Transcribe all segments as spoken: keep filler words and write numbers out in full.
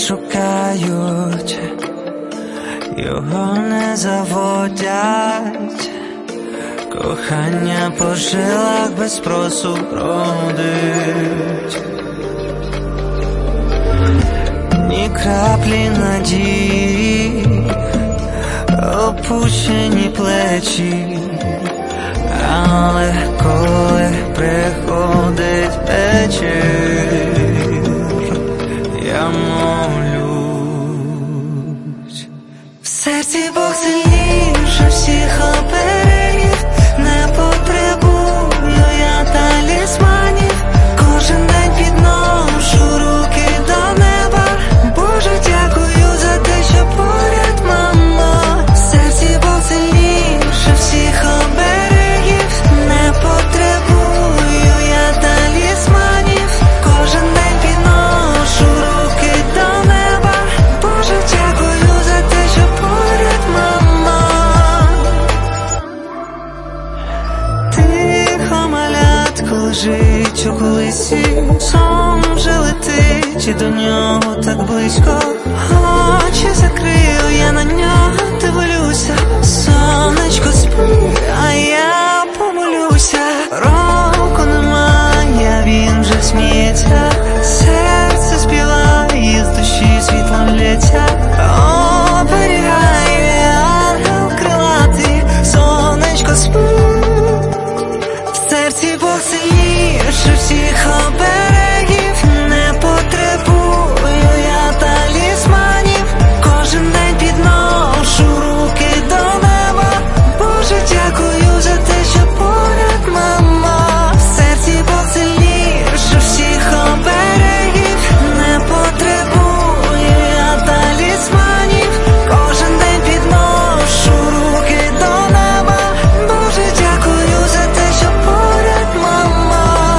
шукають, його не заводять. Кохання по жилах без спросу бродить. Ні краплі надії, опущені плечі. Але коли приходить вечір, я молюсь. В серці Бог сильніше всіх оберегів. Не потребую я талісманів. Кожен день підношу руки до неба. Боже, дякую за те, що поряд, мамо. В серці Бог сильніше всіх оберегів. Не потребую я талісманів. Кожен день підношу руки до неба. Боже, дякую за те, що поряд, мамо. Тихо малятко лежить у колисі, сон вже летить, і до нього так близько. Очі закрию, я на нього дивлюся. Сонечко спить, а я помолюся. Року немає, а він вже сміється. Серце співає, з душі світлом лється. Оберігає ангел крилатий, сонечко спить. В серці Бог сильніше всіх оберегів. Не потребую я талісманів. Кожен день підношу руки до неба. Боже, дякую за те, що поряд, мамо. В серці Бог сильніше всіх оберегів. Не потребую я талісманів. Кожен день підношу руки до неба. Боже, дякую за те, що поряд, мамо.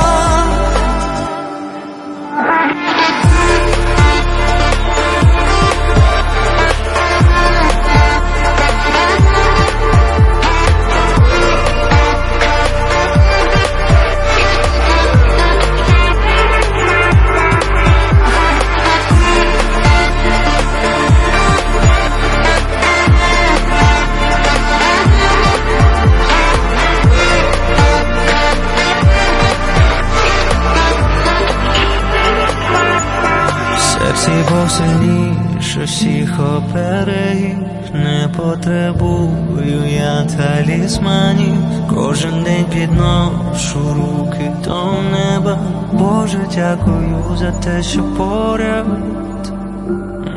В серці Бог сильніше всіх оберегів. Не потребую я талісманів. Кожен день підношу руки до неба. Боже, дякую за те, що поряд.